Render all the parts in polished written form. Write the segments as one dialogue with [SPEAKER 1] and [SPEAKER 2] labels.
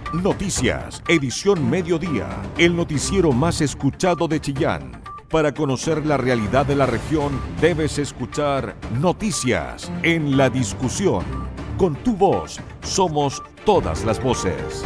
[SPEAKER 1] Noticias, edición mediodía, el noticiero más escuchado de Chillán. Para conocer la realidad de la región, debes escuchar Noticias en la discusión. Con tu voz, somos todas las voces.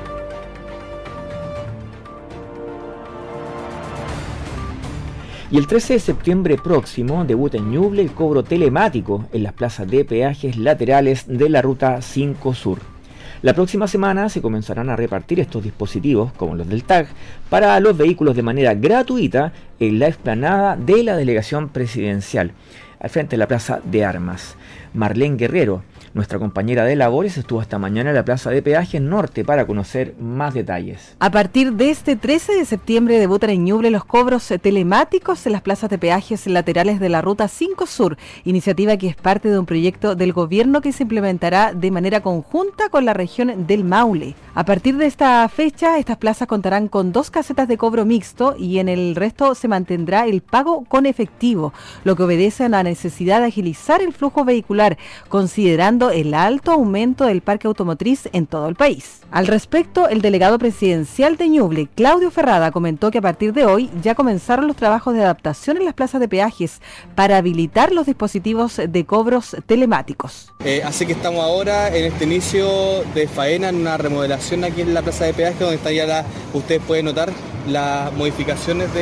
[SPEAKER 2] Y el 13 de septiembre próximo debuta en Ñuble el cobro telemático en las plazas de peajes laterales de la Ruta 5 Sur. La próxima semana se comenzarán a repartir estos dispositivos, como los del TAG, para los vehículos de manera gratuita en la explanada de la delegación presidencial, al frente de la Plaza de Armas. Marlene Guerrero, nuestra compañera de labores, estuvo esta mañana en la Plaza de Peajes Norte para conocer más detalles.
[SPEAKER 3] A partir de este 13 de septiembre debutan en Ñuble los cobros telemáticos en las plazas de peajes laterales de la Ruta 5 Sur, iniciativa que es parte de un proyecto del gobierno que se implementará de manera conjunta con la región del Maule. A partir de esta fecha, estas plazas contarán con 2 casetas de cobro mixto y en el resto se mantendrá el pago con efectivo, lo que obedece a la necesidad de agilizar el flujo vehicular, considerando el alto aumento del parque automotriz en todo el país. Al respecto, el delegado presidencial de Ñuble, Claudio Ferrada, comentó que a partir de hoy ya comenzaron los trabajos de adaptación en las plazas de peajes para habilitar los dispositivos de cobros telemáticos.
[SPEAKER 4] Así que estamos ahora en este inicio de faena, en una remodelación aquí en la plaza de peaje, donde está ya ustedes pueden notar las modificaciones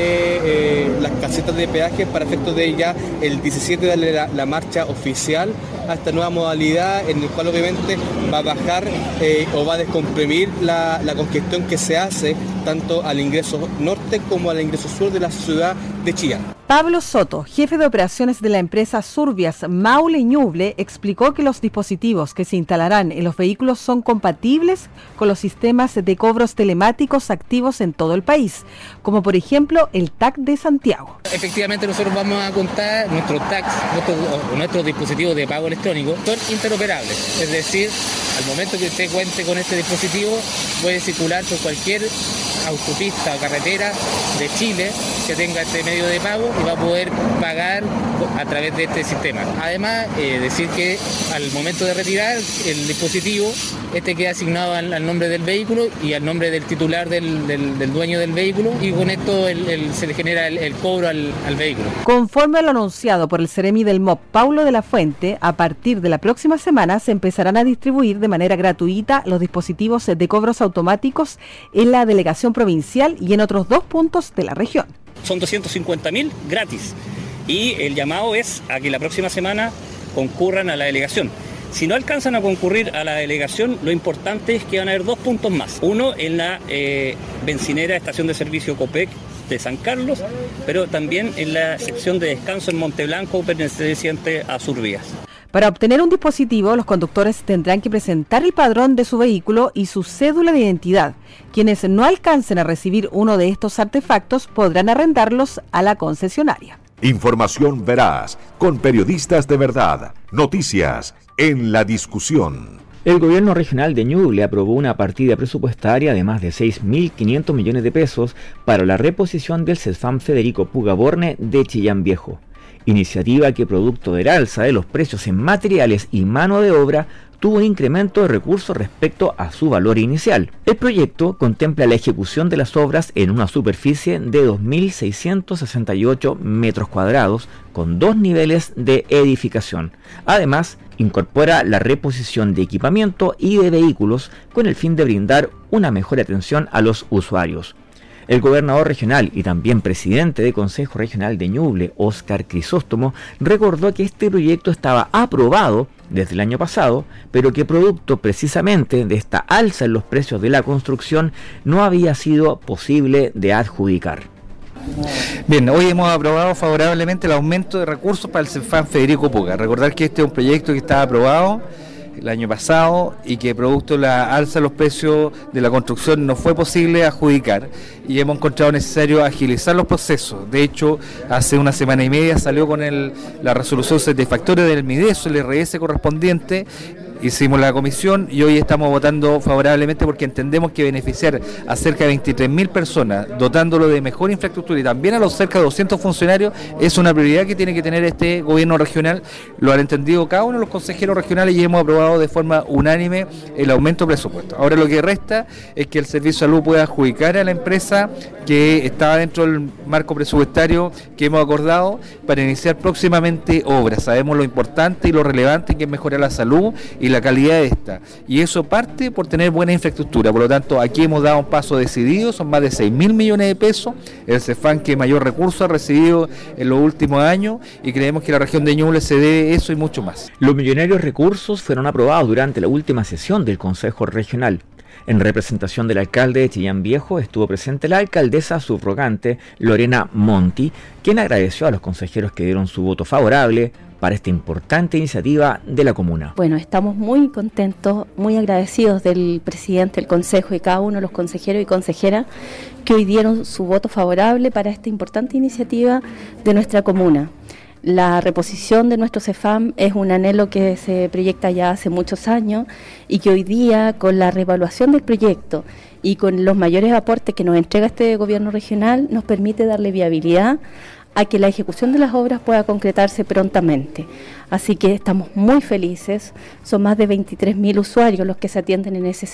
[SPEAKER 4] de las casetas de peaje para efectos de ya el 17 darle la marcha oficial a esta nueva modalidad, en el cual obviamente va a bajar o va a descomprimir la congestión que se hace tanto al ingreso norte como al ingreso sur de la ciudad de Chillán.
[SPEAKER 3] Pablo Soto, jefe de operaciones de la empresa Survias Maule Ñuble, explicó que los dispositivos que se instalarán en los vehículos son compatibles con los sistemas de cobros telemáticos activos en todo el país, como por ejemplo el TAC de Santiago.
[SPEAKER 5] Efectivamente, nosotros vamos a contar nuestros TACs, nuestros dispositivos de pago electrónico, son interoperables, es decir, al momento que usted cuente con este dispositivo puede circular por cualquier autopista o carretera de Chile que tenga este medio de pago y va a poder pagar a través de este sistema. Además, decir que al momento de retirar el dispositivo, este queda asignado al nombre del vehículo y al nombre del titular del dueño del vehículo, y con esto se le genera el cobro al vehículo.
[SPEAKER 3] Conforme a lo anunciado por el Seremi del MOP, Paulo de la Fuente, a partir de la próxima semana se empezarán a distribuir de manera gratuita los dispositivos de cobros automáticos en la delegación provincial y en otros 2 puntos de la región.
[SPEAKER 6] Son 250.000 gratis y el llamado es a que la próxima semana concurran a la delegación. Si no alcanzan a concurrir a la delegación, lo importante es que van a haber 2 puntos más. Uno en la bencinera estación de servicio Copec de San Carlos, pero también en la sección de descanso en Monteblanco perteneciente a Survías.
[SPEAKER 3] Para obtener un dispositivo, los conductores tendrán que presentar el padrón de su vehículo y su cédula de identidad. Quienes no alcancen a recibir uno de estos artefactos podrán arrendarlos a la concesionaria.
[SPEAKER 1] Información veraz, con periodistas de verdad. Noticias en la discusión.
[SPEAKER 2] El gobierno regional de Ñuble aprobó una partida presupuestaria de más de 6.500 millones de pesos para la reposición del CESFAM Federico Pugaborne de Chillán Viejo. Iniciativa que, producto del alza de los precios en materiales y mano de obra, tuvo un incremento de recursos respecto a su valor inicial. El proyecto contempla la ejecución de las obras en una superficie de 2.668 metros cuadrados con 2 niveles de edificación. Además, incorpora la reposición de equipamiento y de vehículos con el fin de brindar una mejor atención a los usuarios. El gobernador regional y también presidente del Consejo Regional de Ñuble, Óscar Crisóstomo, recordó que este proyecto estaba aprobado desde el año pasado, pero que producto precisamente de esta alza en los precios de la construcción no había sido posible de adjudicar.
[SPEAKER 7] Bien, hoy hemos aprobado favorablemente el aumento de recursos para el CESFAM Federico Puga. Recordar que este es un proyecto que estaba aprobado el año pasado y que producto de la alza de los precios de la construcción no fue posible adjudicar y hemos encontrado necesario agilizar los procesos. De hecho, hace una semana y media salió con la resolución satisfactoria del MIDESO, el RS correspondiente, hicimos la comisión y hoy estamos votando favorablemente porque entendemos que beneficiar a cerca de 23.000 personas, dotándolo de mejor infraestructura y también a los cerca de 200 funcionarios, es una prioridad que tiene que tener este gobierno regional. Lo han entendido cada uno de los consejeros regionales y hemos aprobado de forma unánime el aumento de presupuesto. Ahora lo que resta es que el Servicio de Salud pueda adjudicar a la empresa que estaba dentro del marco presupuestario que hemos acordado para iniciar próximamente obras. Sabemos lo importante y lo relevante que es mejorar la salud y la calidad de esta, y eso parte por tener buena infraestructura. Por lo tanto, aquí hemos dado un paso decidido, son más de 6.000 millones de pesos, el CEFAM que mayor recurso ha recibido en los últimos años, y creemos que la región de Ñuble se debe eso y mucho más.
[SPEAKER 2] Los millonarios recursos fueron aprobados durante la última sesión del Consejo Regional. En representación del alcalde de Chillán Viejo estuvo presente la alcaldesa subrogante Lorena Monti, quien agradeció a los consejeros que dieron su voto favorable para esta importante iniciativa de la comuna.
[SPEAKER 8] Bueno, estamos muy contentos, muy agradecidos del presidente del consejo y cada uno de los consejeros y consejeras que hoy dieron su voto favorable para esta importante iniciativa de nuestra comuna. La reposición de nuestro CEFAM es un anhelo que se proyecta ya hace muchos años y que hoy día, con la reevaluación del proyecto y con los mayores aportes que nos entrega este gobierno regional, nos permite darle viabilidad a que la ejecución de las obras pueda concretarse prontamente. Así que estamos muy felices, son más de 23.000 usuarios los que se atienden en ese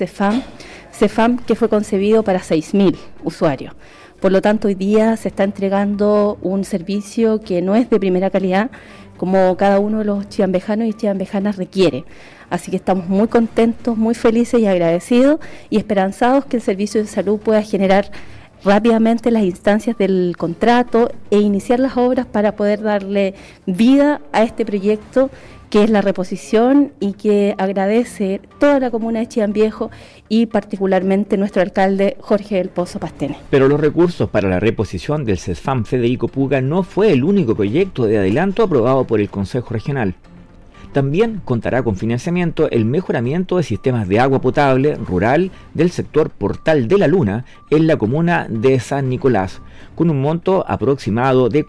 [SPEAKER 8] CEFAM que fue concebido para 6.000 usuarios. Por lo tanto, hoy día se está entregando un servicio que no es de primera calidad, como cada uno de los chillambejanos y chillambejanas requiere. Así que estamos muy contentos, muy felices y agradecidos y esperanzados que el servicio de salud pueda generar rápidamente las instancias del contrato e iniciar las obras para poder darle vida a este proyecto que es la reposición y que agradece toda la comuna de Chillán Viejo y particularmente nuestro alcalde Jorge del Pozo Pastene.
[SPEAKER 2] Pero los recursos para la reposición del CEFAM Federico Puga no fue el único proyecto de adelanto aprobado por el Consejo Regional. También contará con financiamiento el mejoramiento de sistemas de agua potable rural del sector Portal de la Luna en la comuna de San Nicolás, con un monto aproximado de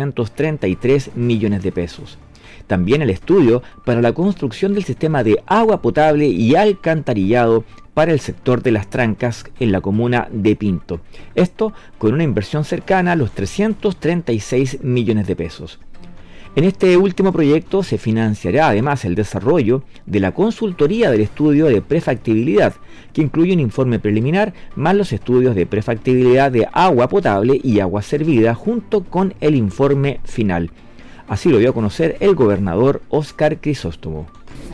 [SPEAKER 2] 433 millones de pesos. También el estudio para la construcción del sistema de agua potable y alcantarillado para el sector de Las Trancas en la comuna de Pinto. Esto con una inversión cercana a los 336 millones de pesos. En este último proyecto se financiará además el desarrollo de la consultoría del estudio de prefactibilidad, que incluye un informe preliminar más los estudios de prefactibilidad de agua potable y agua servida junto con el informe final. Así lo dio a conocer el gobernador Óscar Crisóstomo.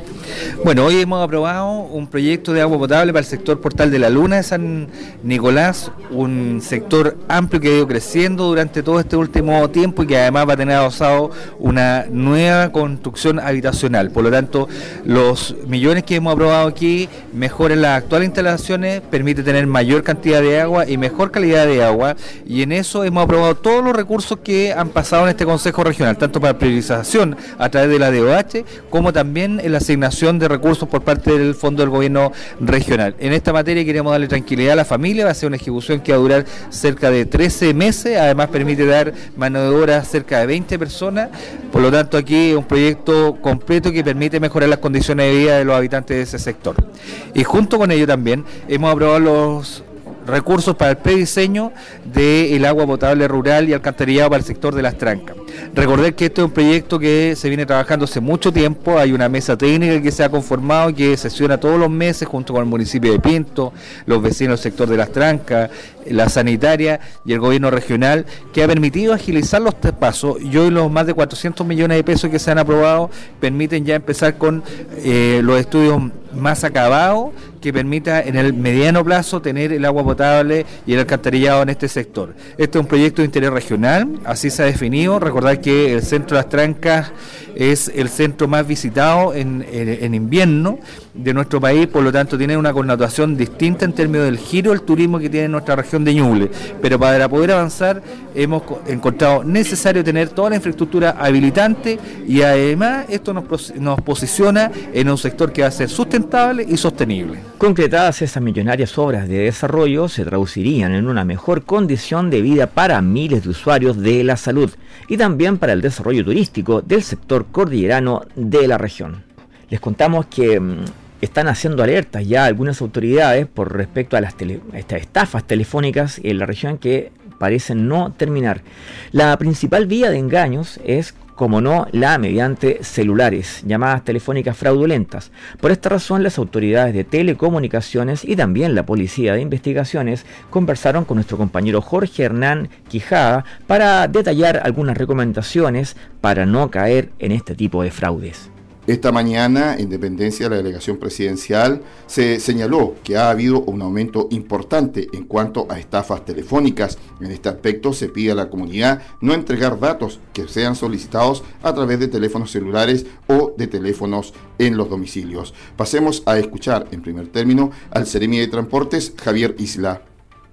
[SPEAKER 7] Bueno, hoy hemos aprobado un proyecto de agua potable para el sector Portal de la Luna de San Nicolás, un sector amplio que ha ido creciendo durante todo este último tiempo y que además va a tener adosado una nueva construcción habitacional. Por lo tanto, los millones que hemos aprobado aquí mejoran las actuales instalaciones, permite tener mayor cantidad de agua y mejor calidad de agua, y en eso hemos aprobado todos los recursos que han pasado en este Consejo Regional, tanto para priorización a través de la DOH como también en la asignación de recursos por parte del Fondo del Gobierno Regional. En esta materia queremos darle tranquilidad a la familia, va a ser una ejecución que va a durar cerca de 13 meses, además permite dar mano de obra a cerca de 20 personas, por lo tanto aquí es un proyecto completo que permite mejorar las condiciones de vida de los habitantes de ese sector. Y junto con ello también hemos aprobado los recursos para el prediseño del agua potable rural y alcantarillado para el sector de Las Trancas. Recordar que este es un proyecto que se viene trabajando hace mucho tiempo, hay una mesa técnica que se ha conformado y que sesiona todos los meses junto con el municipio de Pinto, los vecinos del sector de Las Trancas, la sanitaria y el gobierno regional, que ha permitido agilizar los pasos, y hoy los más de 400 millones de pesos que se han aprobado permiten ya empezar con los estudios más acabados que permita en el mediano plazo tener el agua potable y el alcantarillado en este sector. Este es un proyecto de interés regional, así se ha definido. Recordar que el centro de Las Trancas es el centro más visitado en invierno de nuestro país, por lo tanto tiene una connotación distinta en términos del giro del turismo que tiene nuestra región de Ñuble, pero para poder avanzar hemos encontrado necesario tener toda la infraestructura habilitante y además esto nos posiciona en un sector que va a ser sustentable y sostenible.
[SPEAKER 2] Concretadas esas millonarias obras de desarrollo se traducirían en una mejor condición de vida para miles de usuarios de la salud y también para el desarrollo turístico del sector cordillerano de la región. Les contamos que están haciendo alertas ya algunas autoridades por respecto a estas estafas telefónicas en la región que parecen no terminar. La principal vía de engaños es, como no, la mediante celulares, llamadas telefónicas fraudulentas. Por esta razón, las autoridades de telecomunicaciones y también la Policía de Investigaciones conversaron con nuestro compañero Jorge Hernán Quijada para detallar algunas recomendaciones para no caer en este tipo de fraudes.
[SPEAKER 9] Esta mañana, en dependencia de la delegación presidencial, se señaló que ha habido un aumento importante en cuanto a estafas telefónicas. En este aspecto se pide a la comunidad no entregar datos que sean solicitados a través de teléfonos celulares o de teléfonos en los domicilios. Pasemos a escuchar en primer término al Seremi de Transportes, Javier Isla.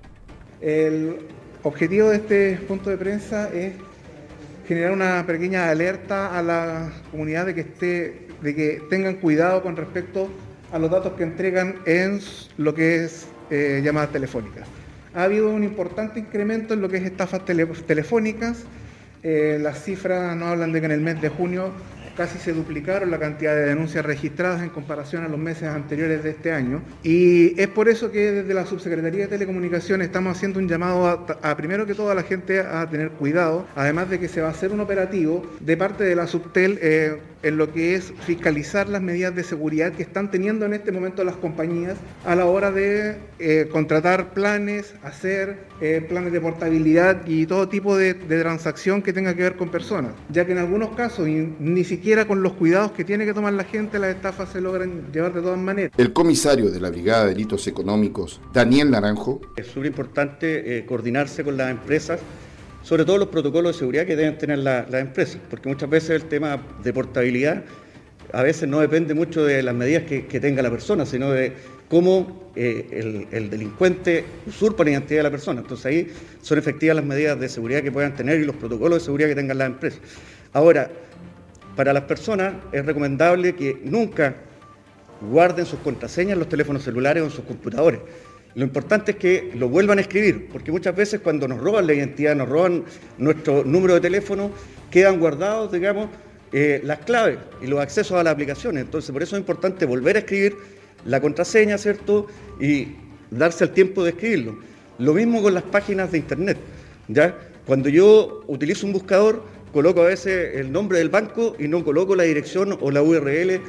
[SPEAKER 10] El objetivo de este punto de prensa es generar una pequeña alerta a la comunidad de que tengan cuidado con respecto a los datos que entregan en lo que es llamadas telefónicas. Ha habido un importante incremento en lo que es estafas telefónicas. Las cifras nos hablan de que en el mes de junio casi se duplicaron la cantidad de denuncias registradas en comparación a los meses anteriores de este año. Y es por eso que desde la Subsecretaría de Telecomunicaciones estamos haciendo un llamado a primero que todo a la gente a tener cuidado, además de que se va a hacer un operativo de parte de la Subtel en lo que es fiscalizar las medidas de seguridad que están teniendo en este momento las compañías a la hora de contratar planes, hacer planes de portabilidad y todo tipo de transacción que tenga que ver con personas, ya que en algunos casos ni siquiera con los cuidados que tiene que tomar la gente, las estafas se logran llevar de todas maneras.
[SPEAKER 9] El comisario de la Brigada de Delitos Económicos, Daniel Naranjo.
[SPEAKER 11] Es súper importante coordinarse con las empresas, sobre todo los protocolos de seguridad que deben tener las empresas, porque muchas veces el tema de portabilidad a veces no depende mucho de las medidas que tenga la persona, sino de cómo el delincuente usurpa la identidad de la persona. Entonces ahí son efectivas las medidas de seguridad que puedan tener y los protocolos de seguridad que tengan las empresas. Ahora, para las personas es recomendable que nunca guarden sus contraseñas en los teléfonos celulares o en sus computadores. Lo importante es que lo vuelvan a escribir, porque muchas veces cuando nos roban la identidad, nos roban nuestro número de teléfono, quedan guardados, digamos, las claves y los accesos a las aplicaciones. Entonces, por eso es importante volver a escribir la contraseña, ¿cierto? Y darse el tiempo de escribirlo. Lo mismo con las páginas de internet, ¿ya? Cuando yo utilizo un buscador, coloco a veces el nombre del banco y no coloco la dirección o la URL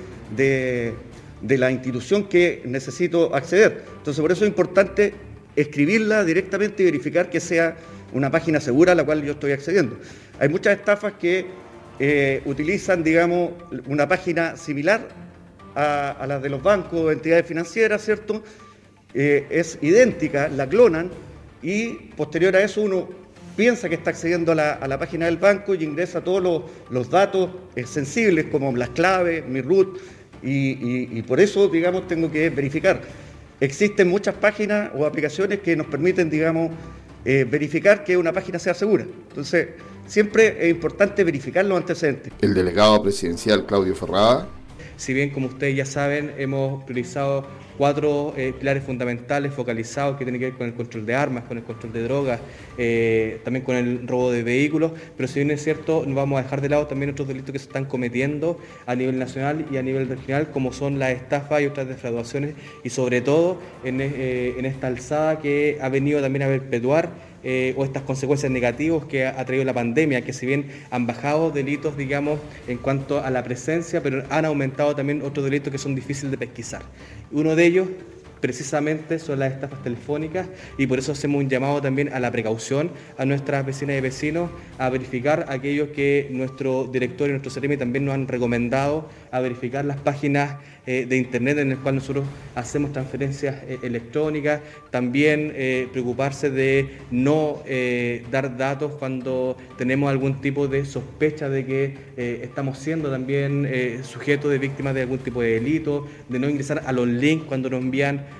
[SPEAKER 11] de la institución que necesito acceder. Entonces, por eso es importante escribirla directamente y verificar que sea una página segura a la cual yo estoy accediendo. Hay muchas estafas que utilizan, digamos, una página similar a las de los bancos o entidades financieras, ¿cierto? Es idéntica, la clonan y posterior a eso uno piensa que está accediendo a la página del banco y ingresa todos los datos sensibles como las claves, mi root, y por eso, digamos, tengo que verificar. Existen muchas páginas o aplicaciones que nos permiten, digamos, verificar que una página sea segura. Entonces, siempre es importante verificar los antecedentes.
[SPEAKER 9] El delegado presidencial Claudio Ferrada.
[SPEAKER 4] Si bien, como ustedes ya saben, hemos priorizado 4 pilares fundamentales focalizados que tienen que ver con el control de armas, con el control de drogas, también con el robo de vehículos, pero si bien es cierto, no vamos a dejar de lado también otros delitos que se están cometiendo a nivel nacional y a nivel regional, como son las estafas y otras defraudaciones, y sobre todo en esta alzada que ha venido también a perpetuar o estas consecuencias negativas que ha traído la pandemia, que si bien han bajado delitos, digamos, en cuanto a la presencia, pero han aumentado también otros delitos que son difíciles de pesquisar. Uno de ellos, precisamente, son las estafas telefónicas, y por eso hacemos un llamado también a la precaución a nuestras vecinas y vecinos, a verificar aquellos que nuestro director y nuestro Seremi también nos han recomendado, a verificar las páginas de internet en las cuales nosotros hacemos transferencias electrónicas, también preocuparse de no dar datos cuando tenemos algún tipo de sospecha de que estamos siendo también sujetos de víctimas de algún tipo de delito, de no ingresar a los links cuando nos envían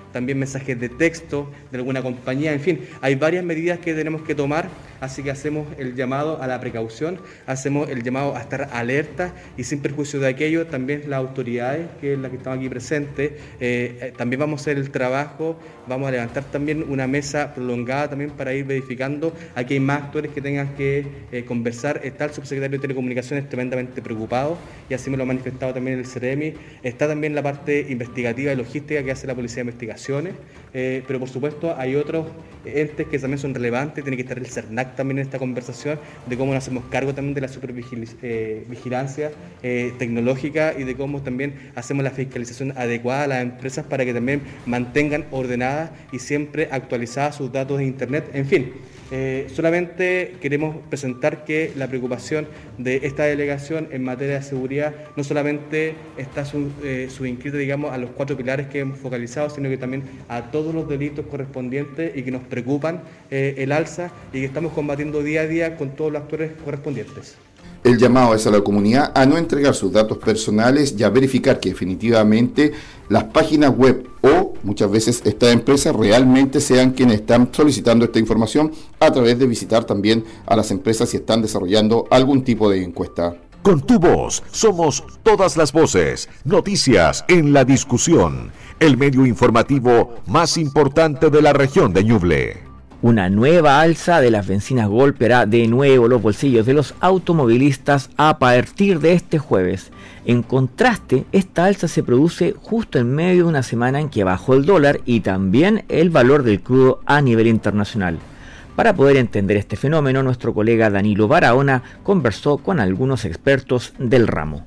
[SPEAKER 4] también mensajes de texto de alguna compañía, en fin, hay varias medidas que tenemos que tomar, así que hacemos el llamado a la precaución, hacemos el llamado a estar alerta y sin perjuicio de aquello, también las autoridades, que es la que estamos aquí presentes, también vamos a hacer el trabajo, vamos a levantar también una mesa prolongada también para ir verificando, aquí hay más actores que tengan que conversar, está el subsecretario de Telecomunicaciones tremendamente preocupado y así me lo ha manifestado también el CEREMI, está también la parte investigativa y logística que hace la Policía de Investigaciones, pero por supuesto hay otros entes que también son relevantes, tiene que estar el CERNAC también en esta conversación de cómo nos hacemos cargo también de la supervigilancia tecnológica y de cómo también hacemos la fiscalización adecuada a las empresas para que también mantengan ordenadas y siempre actualizadas sus datos de Internet. En fin, solamente queremos presentar que la preocupación de esta delegación en materia de seguridad no solamente está subinscrita, digamos, a los 4 pilares que hemos focalizado, sino que también a todos los delitos correspondientes y que nos preocupan el alza y que estamos combatiendo día a día con todos los actores correspondientes.
[SPEAKER 9] El llamado es a la comunidad a no entregar sus datos personales y a verificar que definitivamente las páginas web o muchas veces estas empresas realmente sean quienes están solicitando esta información a través de visitar también a las empresas si están desarrollando algún tipo de encuesta.
[SPEAKER 1] Con tu voz somos todas las voces, noticias en la discusión, el medio informativo más importante de la región de Ñuble.
[SPEAKER 2] Una nueva alza de las bencinas golpeará de nuevo los bolsillos de los automovilistas a partir de este jueves. En contraste, esta alza se produce justo en medio de una semana en que bajó el dólar y también el valor del crudo a nivel internacional. Para poder entender este fenómeno, nuestro colega Danilo Barahona conversó con algunos expertos del ramo.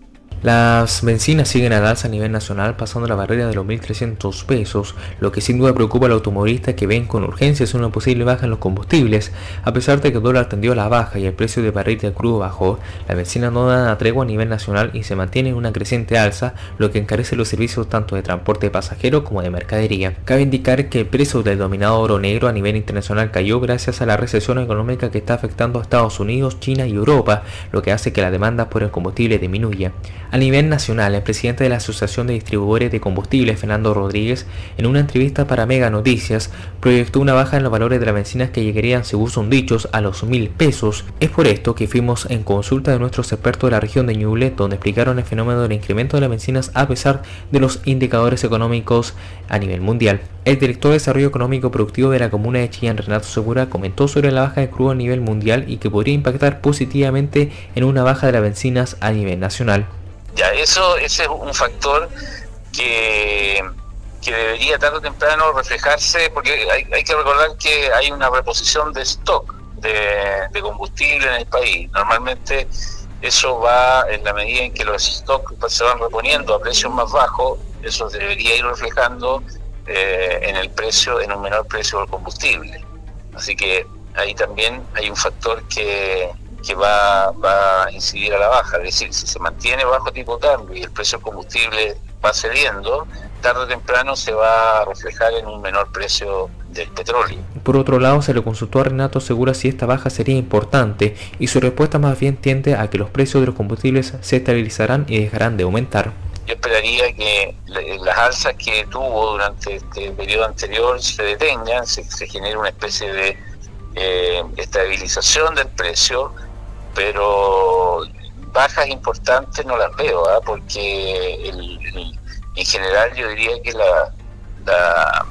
[SPEAKER 12] Las bencinas siguen al alza a nivel nacional, pasando la barrera de los 1.300 pesos, lo que sin duda preocupa al automovilista que ven con urgencias una posible baja en los combustibles. A pesar de que el dólar tendió a la baja y el precio de barril de crudo bajó, las bencinas no dan a tregua a nivel nacional y se mantienen en una creciente alza, lo que encarece los servicios tanto de transporte de pasajeros como de mercadería. Cabe indicar que el precio del denominado oro negro a nivel internacional cayó gracias a la recesión económica que está afectando a Estados Unidos, China y Europa, lo que hace que la demanda por el combustible disminuya. A nivel nacional, el presidente de la Asociación de Distribuidores de Combustibles, Fernando Rodríguez, en una entrevista para Mega Noticias, proyectó una baja en los valores de las bencinas que llegarían, según son dichos, a los 1.000 pesos. Es por esto que fuimos en consulta de nuestros expertos de la región de Ñuble, donde explicaron el fenómeno del incremento de las bencinas a pesar de los indicadores económicos a nivel mundial. El director de Desarrollo Económico Productivo de la comuna de Chillán, Renato Segura, comentó sobre la baja de crudo a nivel mundial y que podría impactar positivamente en una baja de las bencinas a nivel nacional.
[SPEAKER 13] Ya, ese es un factor que debería tarde o temprano reflejarse, porque hay que recordar que hay una reposición de stock de combustible en el país. Normalmente eso va en la medida en que los stocks se van reponiendo a precios más bajos, eso debería ir reflejando en el precio, en un menor precio del combustible. Así que ahí también hay un factor que va a incidir a la baja, es decir, si se mantiene bajo tipo de cambio y el precio del combustible va cediendo, tarde o temprano se va a reflejar en un menor precio del petróleo.
[SPEAKER 12] Por otro lado, se le consultó a Renato Segura si esta baja sería importante y su respuesta más bien tiende a que los precios de los combustibles se estabilizarán y dejarán de aumentar.
[SPEAKER 13] Yo esperaría que las alzas que tuvo durante este periodo anterior se detengan, se genere una especie de estabilización del precio, pero bajas importantes no las veo, porque en general yo diría que la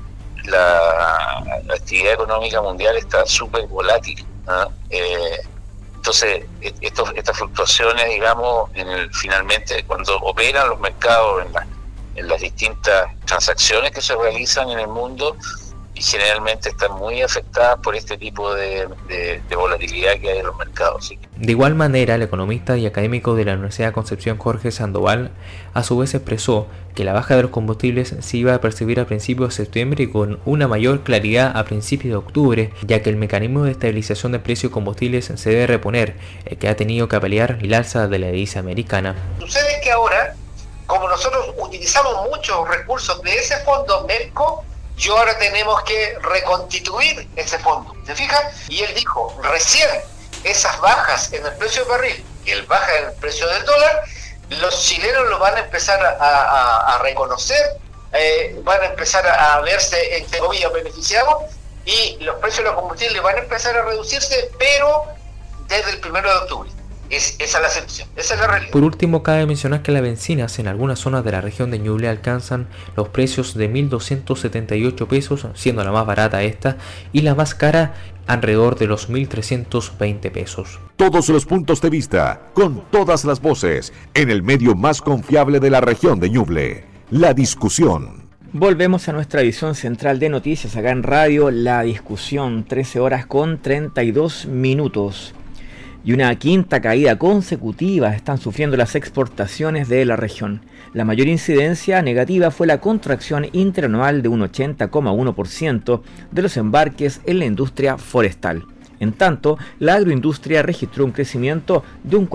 [SPEAKER 13] actividad económica mundial está súper volátil, entonces estas fluctuaciones, digamos, finalmente cuando operan los mercados en las distintas transacciones que se realizan en el mundo, y generalmente están muy afectadas por este tipo de volatilidad que hay en los mercados. ¿Sí?
[SPEAKER 12] De igual manera, el economista y académico de la Universidad de Concepción, Jorge Sandoval, a su vez expresó que la baja de los combustibles se iba a percibir a principios de septiembre y con una mayor claridad a principios de octubre, ya que el mecanismo de estabilización de precios de combustibles se debe reponer, el que ha tenido que paliar el alza de la divisa americana.
[SPEAKER 14] Sucede que ahora, como nosotros utilizamos muchos recursos de ese fondo MERCO, y ahora tenemos que reconstituir ese fondo, ¿se fijan? Y él dijo, recién esas bajas en el precio del barril y el baja en el precio del dólar, los chilenos lo van a empezar a reconocer van a empezar a verse, entre comillas, beneficiados, y los precios de los combustibles van a empezar a reducirse, pero desde el 1 de octubre. Esa es la excepción, esa es la realidad.
[SPEAKER 12] Por último, cabe mencionar que las bencinas en algunas zonas de la región de Ñuble alcanzan los precios de 1.278 pesos, siendo la más barata esta, y la más cara alrededor de los 1.320 pesos.
[SPEAKER 1] Todos los puntos de vista, con todas las voces, en el medio más confiable de la región de Ñuble, La Discusión.
[SPEAKER 2] Volvemos a nuestra edición central de noticias acá en radio, La Discusión, 13 horas con 32 minutos. Y una quinta caída consecutiva están sufriendo las exportaciones de la región. La mayor incidencia negativa fue la contracción interanual de un 80,1% de los embarques en la industria forestal. En tanto, la agroindustria registró un crecimiento de un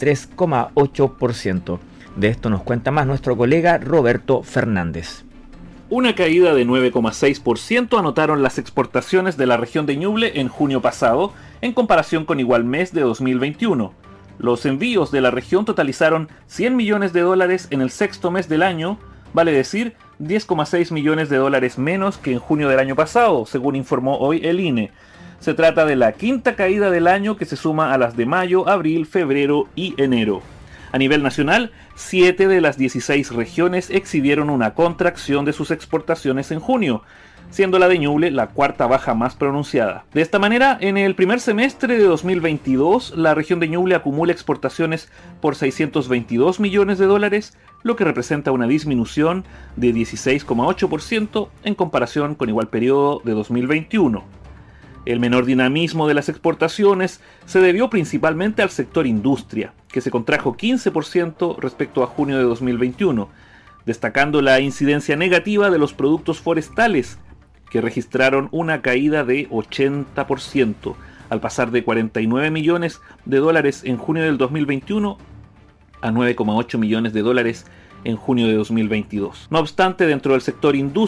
[SPEAKER 2] 43,8%. De esto nos cuenta más nuestro colega Roberto Fernández.
[SPEAKER 15] Una caída de 9,6% anotaron las exportaciones de la región de Ñuble en junio pasado, en comparación con igual mes de 2021. Los envíos de la región totalizaron $100 millones en el sexto mes del año, vale decir 10,6 millones de dólares menos que en junio del año pasado, según informó hoy el INE. Se trata de la quinta caída del año que se suma a las de mayo, abril, febrero y enero. A nivel nacional, 7 de las 16 regiones exhibieron una contracción de sus exportaciones en junio, siendo la de Ñuble la cuarta baja más pronunciada. De esta manera, en el primer semestre de 2022, la región de Ñuble acumula exportaciones por $622 millones, lo que representa una disminución de 16,8% en comparación con igual periodo de 2021. El menor dinamismo de las exportaciones se debió principalmente al sector industria, que se contrajo 15% respecto a junio de 2021, destacando la incidencia negativa de los productos forestales, que registraron una caída de 80%, al pasar de $49 millones en junio del 2021 a $9,8 millones en junio de 2022. No obstante, dentro del sector industria,